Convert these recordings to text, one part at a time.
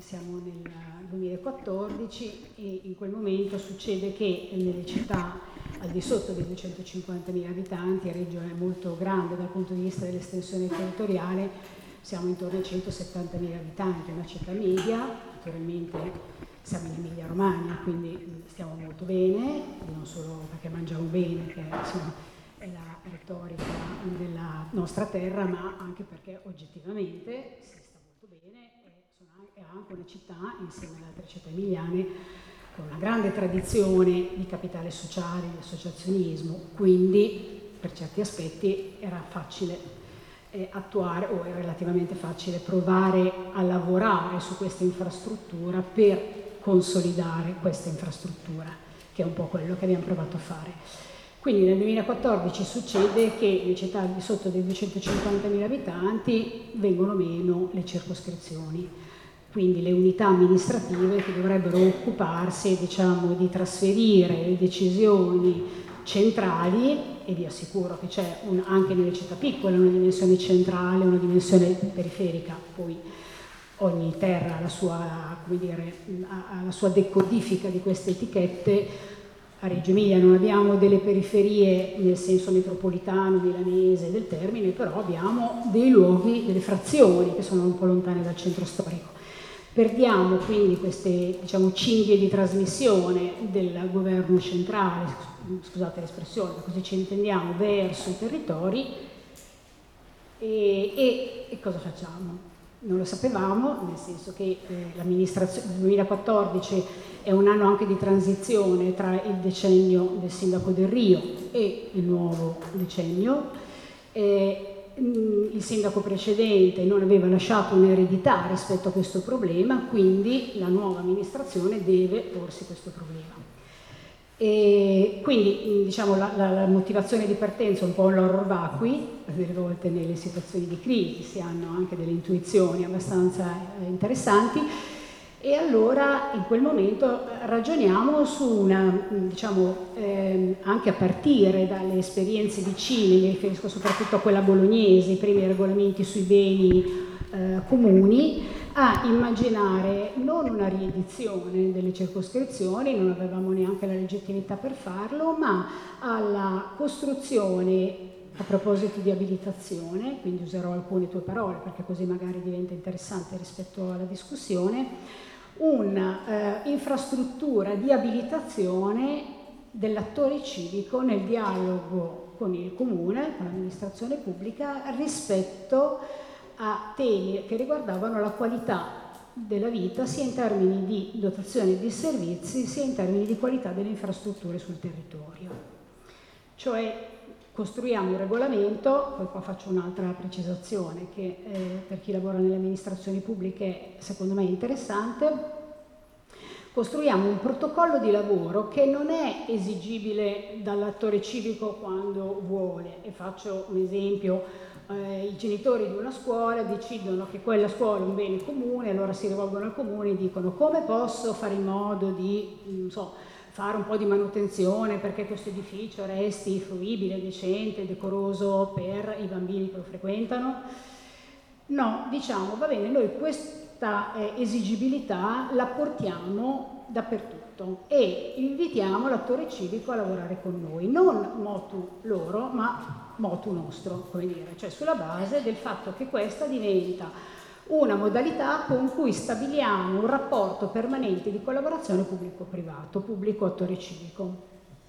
siamo nel 2014 e in quel momento succede che nelle città al di sotto dei 250.000 abitanti, Reggio è molto grande dal punto di vista dell'estensione territoriale, siamo intorno ai 170.000 abitanti, una città media, naturalmente siamo in Emilia Romagna, quindi stiamo molto bene, non solo perché mangiamo bene, che insomma, è la retorica della nostra terra, ma anche perché oggettivamente si sta molto bene e è anche una città, insieme alle altre città emiliane, con una grande tradizione di capitale sociale, di associazionismo, quindi per certi aspetti era facile attuare, o è relativamente facile provare a lavorare su questa infrastruttura per consolidare questa infrastruttura, che è un po' quello che abbiamo provato a fare. Quindi nel 2014 succede che le città di sotto dei 250.000 abitanti vengono meno le circoscrizioni, quindi le unità amministrative che dovrebbero occuparsi, diciamo, di trasferire le decisioni centrali, e vi assicuro che c'è anche nelle città piccole una dimensione centrale, una dimensione periferica, poi ogni terra ha la sua, come dire, ha la sua decodifica di queste etichette. A Reggio Emilia non abbiamo delle periferie nel senso metropolitano, milanese del termine, però abbiamo dei luoghi, delle frazioni che sono un po' lontane dal centro storico. Perdiamo quindi queste, diciamo, cinghie di trasmissione del governo centrale, scusate l'espressione, ma così ci intendiamo, verso i territori e cosa facciamo? Non lo sapevamo, nel senso che l'amministrazione del 2014 è un anno anche di transizione tra il decennio del sindaco Del Rio e il nuovo decennio. Il sindaco precedente non aveva lasciato un'eredità rispetto a questo problema, quindi la nuova amministrazione deve porsi questo problema. E quindi diciamo la motivazione di partenza è un po' l'horror vacui, delle volte nelle situazioni di crisi si hanno anche delle intuizioni abbastanza interessanti, e allora in quel momento ragioniamo su una, diciamo, anche a partire dalle esperienze vicine, mi riferisco soprattutto a quella bolognese, i primi regolamenti sui beni comuni, a immaginare non una riedizione delle circoscrizioni, non avevamo neanche la legittimità per farlo, ma alla costruzione, a proposito di abilitazione, quindi userò alcune tue parole perché così magari diventa interessante rispetto alla discussione, un'infrastruttura di abilitazione dell'attore civico nel dialogo con il comune, con l'amministrazione pubblica, rispetto a temi che riguardavano la qualità della vita, sia in termini di dotazione di servizi, sia in termini di qualità delle infrastrutture sul territorio. Cioè costruiamo un regolamento, poi qua faccio un'altra precisazione che per chi lavora nelle amministrazioni pubbliche secondo me è interessante. Costruiamo un protocollo di lavoro che non è esigibile dall'attore civico quando vuole, e faccio un esempio. I genitori di una scuola decidono che quella scuola è un bene comune, allora si rivolgono al comune e dicono: come posso fare in modo di, non so, fare un po' di manutenzione perché questo edificio resti fruibile, decente, decoroso per i bambini che lo frequentano? No, diciamo, va bene, noi questa esigibilità la portiamo dappertutto e invitiamo l'attore civico a lavorare con noi, non motu loro, ma motu nostro, come dire, cioè sulla base del fatto che questa diventa una modalità con cui stabiliamo un rapporto permanente di collaborazione pubblico-privato, pubblico-attore civico,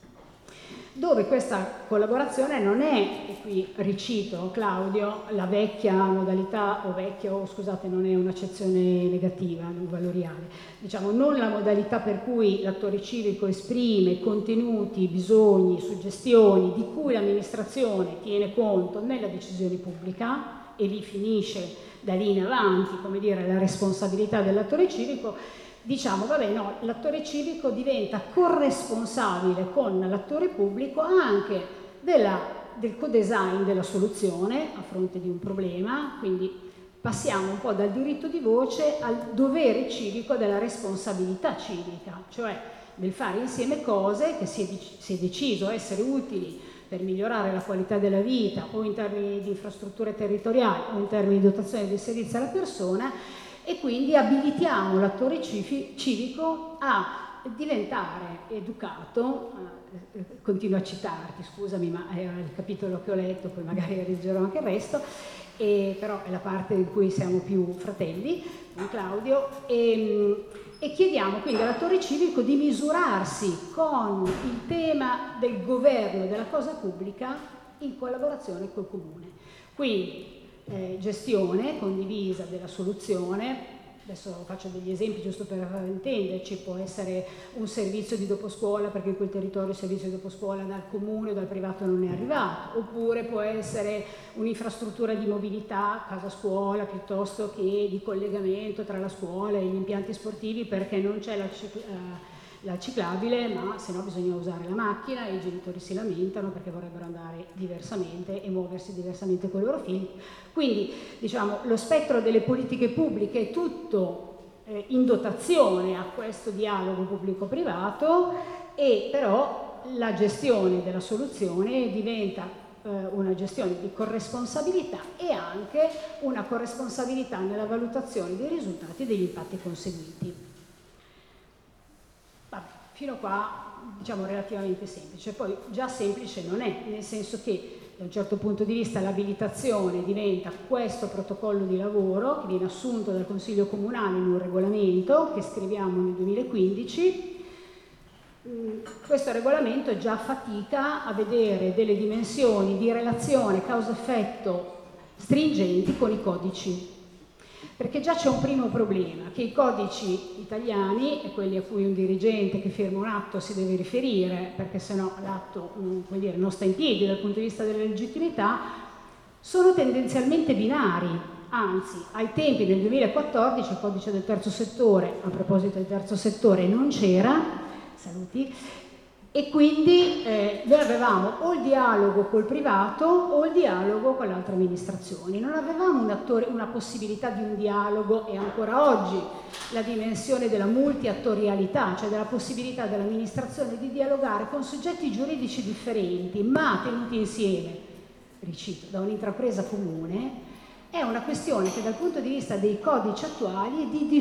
dove questa collaborazione non è, e qui ricito Claudio, la vecchia modalità, o vecchia, o scusate, non è un'accezione negativa, non valoriale, diciamo non la modalità per cui l'attore civico esprime contenuti, bisogni, suggestioni di cui l'amministrazione tiene conto nella decisione pubblica e lì finisce, da lì in avanti, come dire, la responsabilità dell'attore civico. Diciamo, vabbè, no, l'attore civico diventa corresponsabile con l'attore pubblico anche del co-design della soluzione a fronte di un problema, quindi passiamo un po' dal diritto di voce al dovere civico della responsabilità civica, cioè del fare insieme cose che si è deciso essere utili per migliorare la qualità della vita o in termini di infrastrutture territoriali o in termini di dotazione dei servizi alla persona, e quindi abilitiamo l'attore civico a diventare educato, continuo a citarti, scusami, ma è il capitolo che ho letto, poi magari leggerò anche il resto, però è la parte in cui siamo più fratelli, con Claudio, e chiediamo quindi all'attore civico di misurarsi con il tema del governo della cosa pubblica in collaborazione col comune. Quindi gestione condivisa della soluzione. Adesso faccio degli esempi giusto per intenderci: può essere un servizio di doposcuola perché in quel territorio il servizio di doposcuola dal comune o dal privato non è arrivato, oppure può essere un'infrastruttura di mobilità casa-scuola piuttosto che di collegamento tra la scuola e gli impianti sportivi perché non c'è la ciclabile, ma se no bisogna usare la macchina e i genitori si lamentano perché vorrebbero andare diversamente e muoversi diversamente con i loro figli. Quindi diciamo lo spettro delle politiche pubbliche è tutto in dotazione a questo dialogo pubblico-privato, e però la gestione della soluzione diventa una gestione di corresponsabilità e anche una corresponsabilità nella valutazione dei risultati e degli impatti conseguiti. Fino a qua diciamo relativamente semplice, poi già semplice non è, nel senso che da un certo punto di vista l'abilitazione diventa questo protocollo di lavoro che viene assunto dal Consiglio Comunale in un regolamento che scriviamo nel 2015. Questo regolamento già fatica a vedere delle dimensioni di relazione causa-effetto stringenti con i codici. Perché già c'è un primo problema, che i codici italiani, e quelli a cui un dirigente che firma un atto si deve riferire, perché sennò l'atto non sta in piedi dal punto di vista della legittimità, sono tendenzialmente binari. Anzi, ai tempi del 2014 il codice del terzo settore, a proposito del terzo settore, non c'era, saluti, e quindi noi avevamo o il dialogo col privato o il dialogo con le altre amministrazioni. Non avevamo una possibilità di un dialogo, e ancora oggi la dimensione della multiattorialità, cioè della possibilità dell'amministrazione di dialogare con soggetti giuridici differenti, ma tenuti insieme, ricito, da un'intrapresa comune, è una questione che dal punto di vista dei codici attuali è di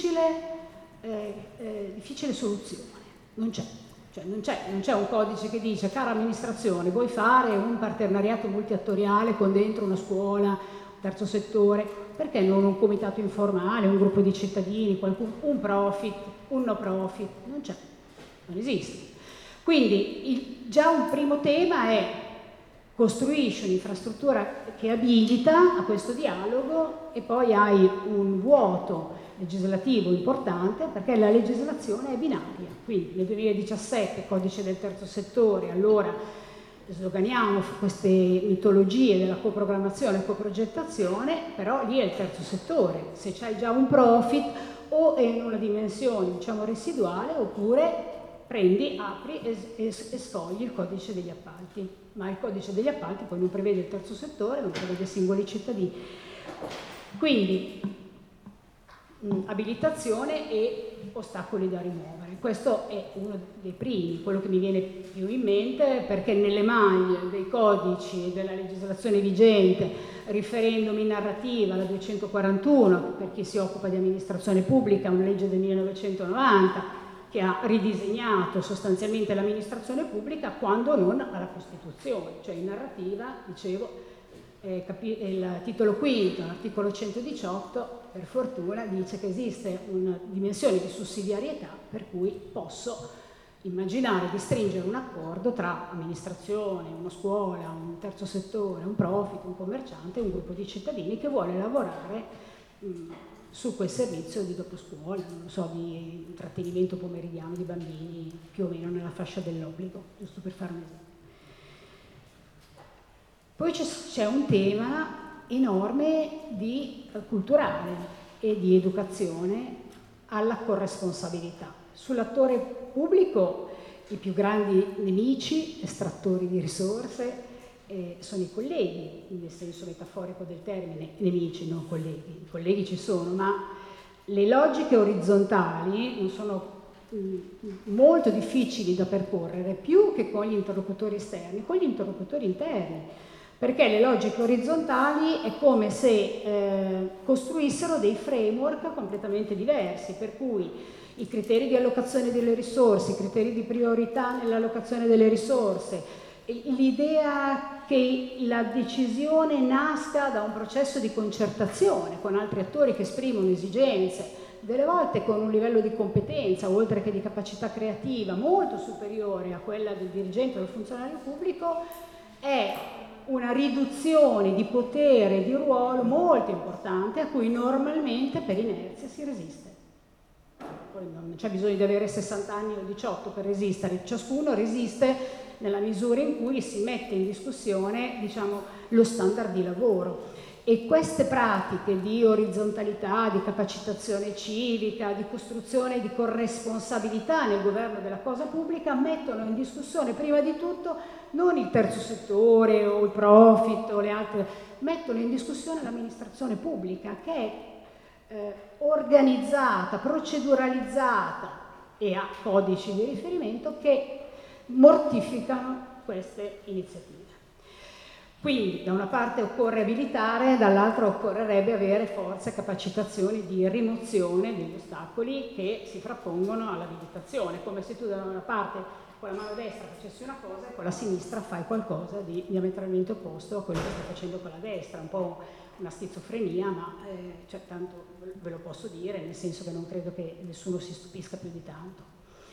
difficile soluzione. Non c'è. Cioè non c'è un codice che dice: cara amministrazione, vuoi fare un partenariato multiattoriale con dentro una scuola, terzo settore, perché non un comitato informale, un gruppo di cittadini, un profit, un no profit? Non c'è, non esiste. Quindi già un primo tema è: costruisci un'infrastruttura che abilita a questo dialogo, e poi hai un vuoto legislativo importante perché la legislazione è binaria. Quindi nel 2017 codice del terzo settore, allora sloganiamo queste mitologie della coprogrammazione e coprogettazione, però lì è il terzo settore. Se c'hai già un profit o è in una dimensione diciamo residuale, oppure prendi, apri e sfogli il codice degli appalti. Ma il codice degli appalti poi non prevede il terzo settore, non prevede singoli cittadini. Quindi abilitazione e ostacoli da rimuovere. Questo è uno dei primi, quello che mi viene più in mente, perché nelle maglie dei codici e della legislazione vigente, riferendomi in narrativa alla 241, per chi si occupa di amministrazione pubblica, una legge del 1990, che ha ridisegnato sostanzialmente l'amministrazione pubblica, quando non alla Costituzione. Cioè in narrativa, dicevo, il titolo quinto, l'articolo 118, per fortuna, dice che esiste una dimensione di sussidiarietà per cui posso immaginare di stringere un accordo tra amministrazione, una scuola, un terzo settore, un profit, un commerciante, un gruppo di cittadini che vuole lavorare su quel servizio di doposcuola, non so, di intrattenimento pomeridiano di bambini più o meno nella fascia dell'obbligo, giusto per fare un esempio. Poi c'è un tema enorme culturale e di educazione alla corresponsabilità. Sull'attore pubblico i più grandi nemici, estrattori di risorse, sono i colleghi, nel senso metaforico del termine, nemici, non colleghi. I colleghi ci sono, ma le logiche orizzontali non sono molto difficili da percorrere, più che con gli interlocutori esterni, con gli interlocutori interni. perché le logiche orizzontali è come se costruissero dei framework completamente diversi, per cui i criteri di allocazione delle risorse, i criteri di priorità nell'allocazione delle risorse, l'idea che la decisione nasca da un processo di concertazione con altri attori che esprimono esigenze, delle volte con un livello di competenza, oltre che di capacità creativa, molto superiore a quella del dirigente o del funzionario pubblico, è una riduzione di potere e di ruolo molto importante a cui normalmente per inerzia si resiste. Poi non c'è bisogno di avere 60 anni o 18 per resistere, ciascuno resiste nella misura in cui si mette in discussione, diciamo, lo standard di lavoro. E queste pratiche di orizzontalità, di capacitazione civica, di costruzione di corresponsabilità nel governo della cosa pubblica mettono in discussione prima di tutto non il terzo settore o il profit o le altre, mettono in discussione l'amministrazione pubblica che è organizzata, proceduralizzata e ha codici di riferimento che mortificano queste iniziative. Quindi da una parte occorre abilitare, dall'altra occorrerebbe avere forza e capacitazioni di rimozione degli ostacoli che si frappongono all'abilitazione, come se tu da una parte con la mano destra facessi una cosa e con la sinistra fai qualcosa di diametralmente opposto a quello che stai facendo con la destra, un po' una schizofrenia, ma cioè, tanto ve lo posso dire, nel senso che non credo che nessuno si stupisca più di tanto.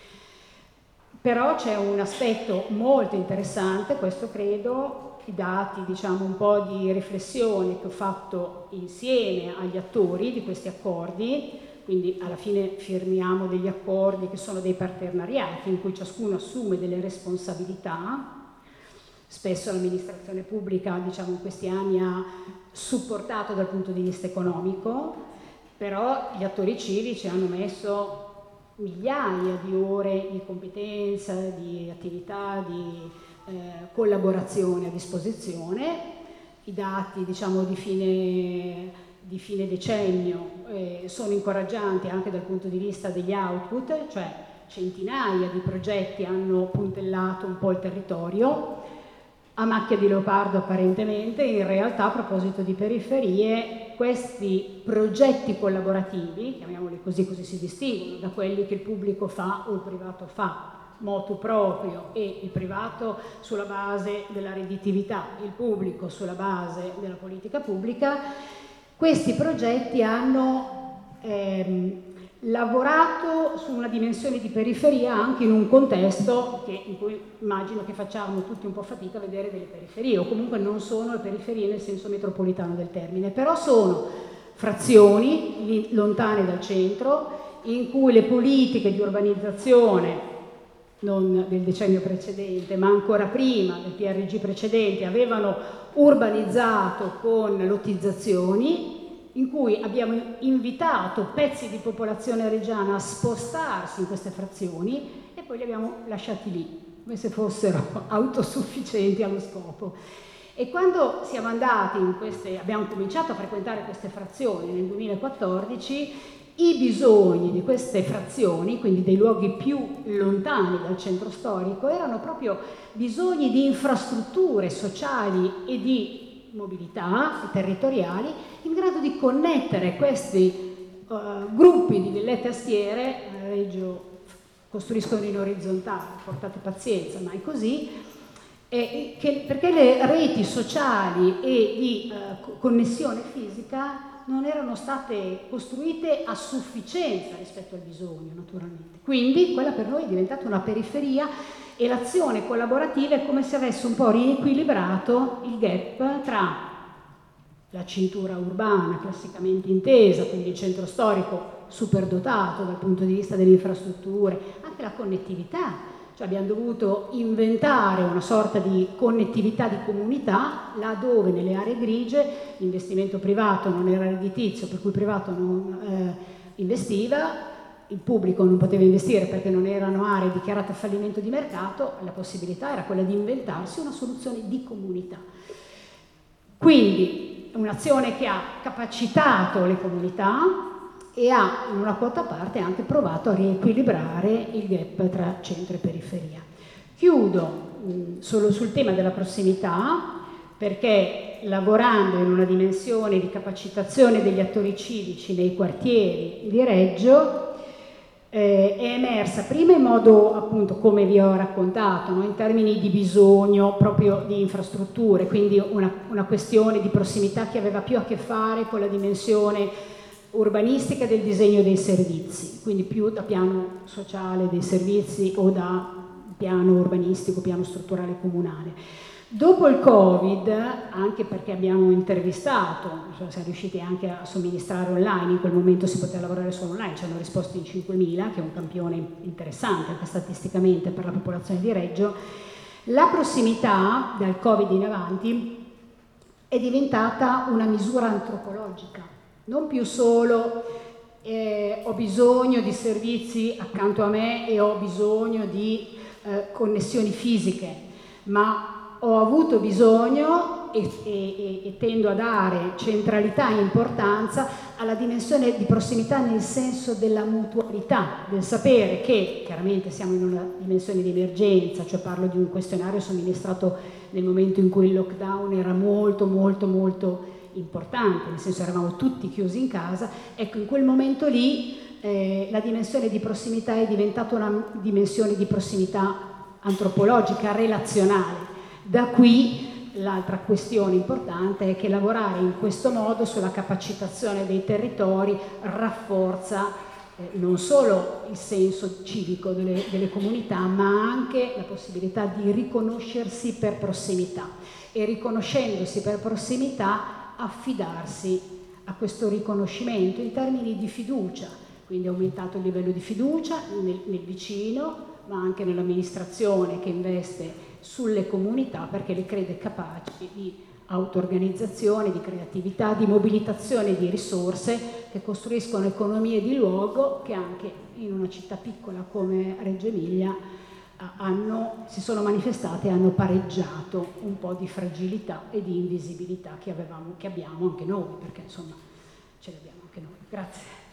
Però c'è un aspetto molto interessante, questo credo, i dati, diciamo, un po' di riflessione che ho fatto insieme agli attori di questi accordi, quindi alla fine firmiamo degli accordi che sono dei partenariati in cui ciascuno assume delle responsabilità. Spesso l'amministrazione pubblica, diciamo, in questi anni ha supportato dal punto di vista economico, però gli attori civici hanno messo migliaia di ore di competenza, di attività, di collaborazione a disposizione. I dati, diciamo, di fine decennio sono incoraggianti anche dal punto di vista degli output, cioè centinaia di progetti hanno puntellato un po' il territorio, a macchia di leopardo apparentemente. In realtà, a proposito di periferie, questi progetti collaborativi, chiamiamoli così, così si distinguono da quelli che il pubblico fa o il privato fa, motu proprio, e il privato sulla base della redditività, il pubblico sulla base della politica pubblica. Questi progetti hanno lavorato su una dimensione di periferia anche in un contesto in cui immagino che facciamo tutti un po' fatica a vedere delle periferie, o comunque non sono le periferie nel senso metropolitano del termine, però sono frazioni lontane dal centro in cui le politiche di urbanizzazione, non del decennio precedente ma ancora prima del PRG precedente, avevano urbanizzato con lottizzazioni, in cui abbiamo invitato pezzi di popolazione reggiana a spostarsi in queste frazioni e poi li abbiamo lasciati lì, come se fossero autosufficienti allo scopo. E quando siamo andati abbiamo cominciato a frequentare queste frazioni nel 2014, i bisogni di queste frazioni, quindi dei luoghi più lontani dal centro storico, erano proprio bisogni di infrastrutture sociali e di mobilità territoriali in grado di connettere questi gruppi di villette astiere. A Reggio costruiscono in orizzontale, portate pazienza, ma è così, perché le reti sociali e di connessione fisica non erano state costruite a sufficienza rispetto al bisogno, naturalmente. Quindi quella per noi è diventata una periferia e l'azione collaborativa è come se avesse un po' riequilibrato il gap tra la cintura urbana classicamente intesa, quindi il centro storico superdotato dal punto di vista delle infrastrutture, anche la connettività. Cioè abbiamo dovuto inventare una sorta di connettività di comunità laddove nelle aree grigie l'investimento privato non era redditizio, per cui il privato non investiva, il pubblico non poteva investire perché non erano aree dichiarate a fallimento di mercato, la possibilità era quella di inventarsi una soluzione di comunità. Quindi un'azione che ha capacitato le comunità e ha in una quota parte anche provato a riequilibrare il gap tra centro e periferia. Chiudo solo sul tema della prossimità. perché lavorando in una dimensione di capacitazione degli attori civici nei quartieri di Reggio è emersa prima in modo, appunto, come vi ho raccontato, no? In termini di bisogno proprio di infrastrutture, quindi una questione di prossimità che aveva più a che fare con la dimensione urbanistica del disegno dei servizi, quindi più da piano sociale dei servizi o da piano urbanistico, piano strutturale comunale. Dopo il Covid, anche perché abbiamo intervistato, siamo riusciti anche a somministrare online, in quel momento si poteva lavorare solo online, ci hanno risposto in 5.000, che è un campione interessante anche statisticamente per la popolazione di Reggio. La prossimità dal Covid in avanti è diventata una misura antropologica, non più solo ho bisogno di servizi accanto a me e ho bisogno di connessioni fisiche, ma ho avuto bisogno e tendo a dare centralità e importanza alla dimensione di prossimità nel senso della mutualità, del sapere che chiaramente siamo in una dimensione di emergenza, cioè parlo di un questionario somministrato nel momento in cui il lockdown era molto importante, nel senso eravamo tutti chiusi in casa, ecco, in quel momento lì la dimensione di prossimità è diventata una dimensione di prossimità antropologica, relazionale. Da qui l'altra questione importante è che lavorare in questo modo sulla capacitazione dei territori rafforza non solo il senso civico delle comunità, ma anche la possibilità di riconoscersi per prossimità e, riconoscendosi per prossimità, affidarsi a questo riconoscimento in termini di fiducia, quindi è aumentato il livello di fiducia nel vicino, ma anche nell'amministrazione che investe sulle comunità perché le crede capaci di auto-organizzazione, di creatività, di mobilitazione di risorse che costruiscono economie di luogo che anche in una città piccola come Reggio Emilia si sono manifestate e hanno pareggiato un po' di fragilità e di invisibilità che abbiamo anche noi, perché insomma ce l'abbiamo anche noi. Grazie.